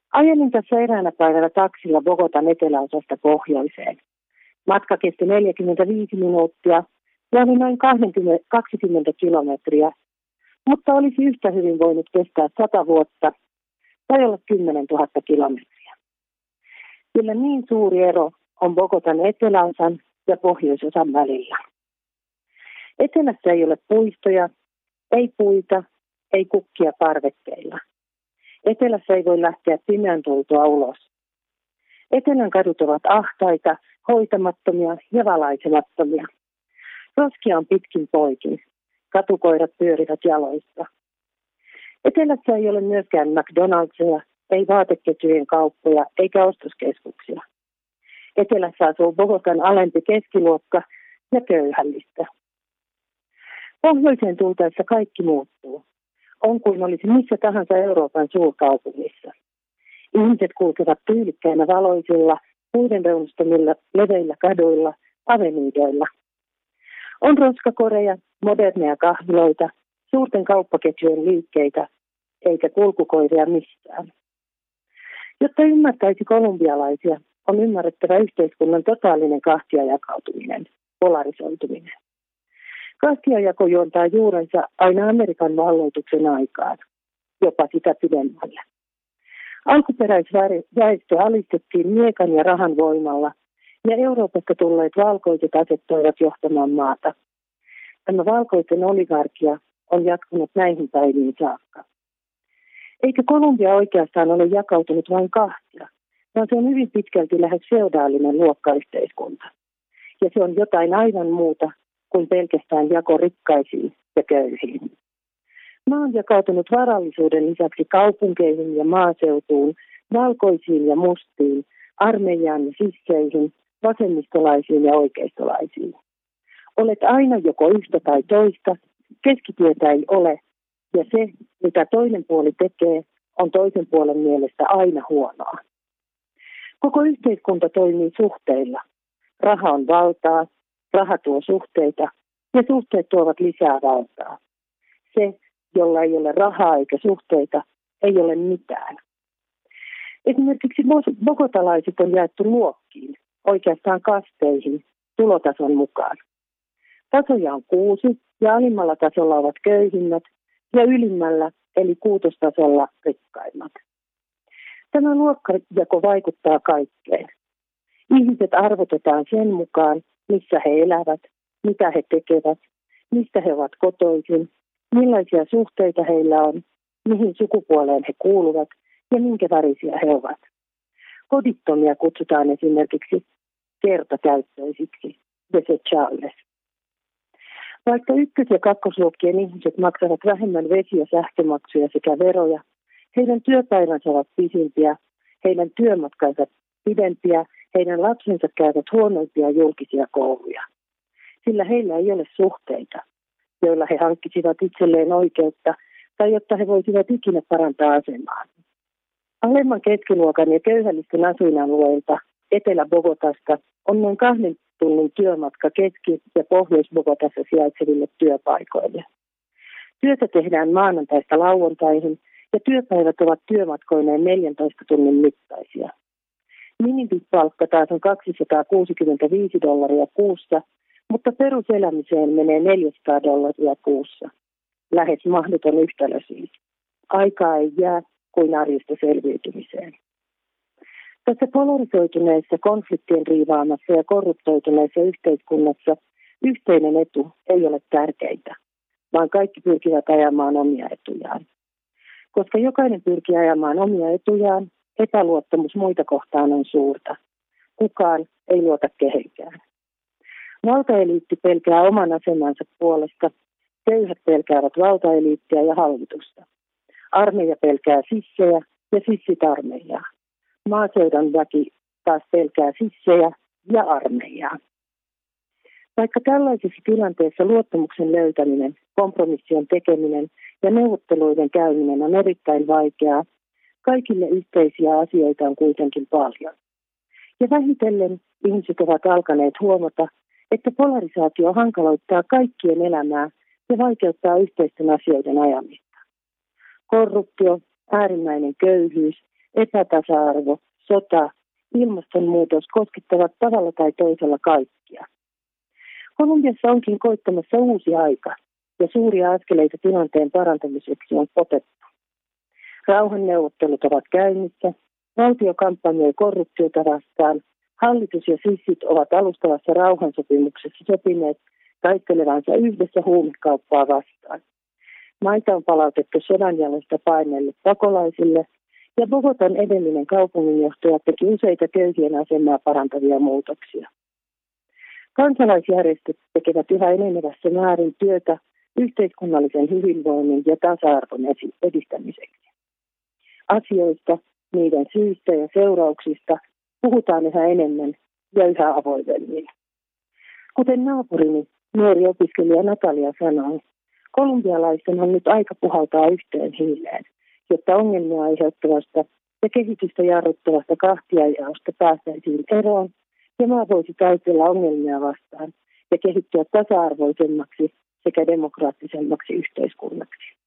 Ajelin tässä eräänä päivänä taksilla Bogotan eteläosasta pohjoiseen. Matka kesti 45 minuuttia ja oli noin 20 kilometriä, mutta olisi yhtä hyvin voinut kestää 100 vuotta tai olla 10 000 kilometriä. Kyllä niin suuri ero on Bogotan eteläosan ja pohjoisosan välillä. Etelässä ei ole puistoja, ei puita, ei kukkia parvekkeilla. Etelässä ei voi lähteä pimeän tultua ulos. Etelän kadut ovat ahtaita, hoitamattomia ja valaisemattomia. Roskia on pitkin poikin. Katukoirat pyörivät jaloissa. Etelässä ei ole myöskään McDonald'sia, ei vaateketjujen kauppoja eikä ostoskeskuksia. Etelässä asuu Bogotan alempi keskiluokka ja köyhällistä. Pohjoiseen tultaessa kaikki muuttuu. On kuin olisi missä tahansa Euroopan suurkaupungissa. Ihmiset kulkevat tyylikkäinä valoisilla, puiden reunustamilla, leveillä kaduilla, aveniidoilla. On roskakoreja, moderneja kahviloita, suurten kauppaketjujen liikkeitä, eikä kulkukoiria missään. Jotta ymmärtäisi kolumbialaisia, on ymmärrettävä yhteiskunnan totaalinen kahtiajakautuminen, polarisoituminen. Kahtiajako juontaa juurensa aina Amerikan valloituksen aikaan, jopa sitä pidemmälle. Alkuperäisväestö alistettiin miekan ja rahan voimalla, ja Euroopasta tulleet valkoiset asettoivat johtamaan maata. Tämä valkoisten oligarkia on jatkunut näihin päiviin saakka. Eikä Kolumbia oikeastaan ole jakautunut vain kahtia, vaan se on hyvin pitkälti lähes feodaalinen luokkayhteiskunta. Ja se on jotain aivan muuta kuin pelkästään jako rikkaisiin ja köyhiin. Maa on jakautunut varallisuuden lisäksi kaupunkeihin ja maaseutuun, valkoisiin ja mustiin, armeijaan ja sisseihin, vasemmistolaisiin ja oikeistolaisiin. Olet aina joko yhtä tai toista, keskitietä ei ole, ja se, mitä toinen puoli tekee, on toisen puolen mielestä aina huonoa. Koko yhteiskunta toimii suhteilla. Raha on valtaa, raha tuo suhteita, ja suhteet tuovat lisää valtaa. Se, jolla ei ole rahaa eikä suhteita, ei ole mitään. Esimerkiksi bogotalaiset on jaettu luokkiin, oikeastaan kasteihin, tulotason mukaan. Tasoja on 6 ja alimmalla tasolla ovat köyhimmät ja ylimmällä eli kuutostasolla rikkaimmat. Tämä luokkajako vaikuttaa kaikkeen. Ihmiset arvotetaan sen mukaan, missä he elävät, mitä he tekevät, mistä he ovat kotoisin, millaisia suhteita heillä on, mihin sukupuoleen he kuuluvat ja minkä värisiä he ovat. Kodittomia kutsutaan esimerkiksi kertakäyttöisiksi, desechables. Vaikka ykkös- ja kakkosluokkien ihmiset maksavat vähemmän vesi- ja sähkömaksuja sekä veroja, heidän työpäivänsä ovat pisimpiä, heidän työmatkansa pidempiä, heidän lapsensa käyvät huonoimpia julkisia kouluja. Sillä heillä ei ole suhteita, joilla he hankkisivat itselleen oikeutta tai jotta he voisivat ikinä parantaa asemaa. Alemman keskiluokan ja köyhällisten asuinalueilta Etelä-Bogotasta on noin 2 tunnin työmatka Keski- ja Pohjois-Bogotassa sijaitseville työpaikoille. Työtä tehdään maanantaista lauantaihin ja työpäivät ovat työmatkoineen 14 tunnin mittaisia. Minimipalkka taas on $265 kuussa, mutta peruselämiseen menee $400 kuussa. Lähes mahdoton yhtälö siis. Aikaa ei jää kuin arjesta selviytymiseen. Tässä polarisoituneessa, konfliktien riivaamassa ja korruptoituneessa yhteiskunnassa yhteinen etu ei ole tärkeintä, vaan kaikki pyrkivät ajamaan omia etujaan. Koska jokainen pyrkii ajamaan omia etujaan, epäluottamus muita kohtaan on suurta. Kukaan ei luota kehenkään. Valtaeliitti pelkää oman asemansa puolesta, köyhät pelkäävät valtaeliittiä ja hallitusta. Armeija pelkää sissejä ja sissit armeijaa. Maaseudun väki taas pelkää sissejä ja armeijaa. Vaikka tällaisessa tilanteessa luottamuksen löytäminen, kompromissien tekeminen ja neuvotteluiden käyminen on erittäin vaikeaa, kaikille yhteisiä asioita on kuitenkin paljon. Ja vähitellen ihmiset ovat alkaneet huomata, että polarisaatio hankaloittaa kaikkien elämää ja vaikeuttaa yhteisten asioiden ajamista. Korruptio, äärimmäinen köyhyys epätasa-arvo, sota, ilmastonmuutos koskettavat tavalla tai toisella kaikkia. Kolumbiassa onkin koittamassa uusi aika ja suuria askeleita tilanteen parantamiseksi on otettu. Rauhanneuvottelut ovat käynnissä, valtio kampanjoi korruptiota vastaan, hallitus ja sissit ovat alustavassa rauhansopimuksessa sopineet taistelevansa yhdessä huumekauppaa vastaan. Maita on palautettu sodan jaloista paineille pakolaisille ja Bogotan edellinen kaupunginjohtaja teki useita köyhien asemaa parantavia muutoksia. Kansalaisjärjestöt tekevät yhä enenevässä määrin työtä yhteiskunnallisen hyvinvoinnin ja tasa-arvon edistämiseksi. Asioista, niiden syistä ja seurauksista puhutaan yhä enemmän ja yhä avoimemmin. Kuten naapurini, nuori opiskelija Natalia sanoi, kolumbialaisten on nyt aika puhaltaa yhteen hiileen, jotta ongelmia aiheuttavasta ja kehitystä jarruttavasta kahtiajaosta päästäisiin eroon ja maa voisi taistella ongelmia vastaan ja kehittyä tasa-arvoisemmaksi sekä demokraattisemmaksi yhteiskunnaksi.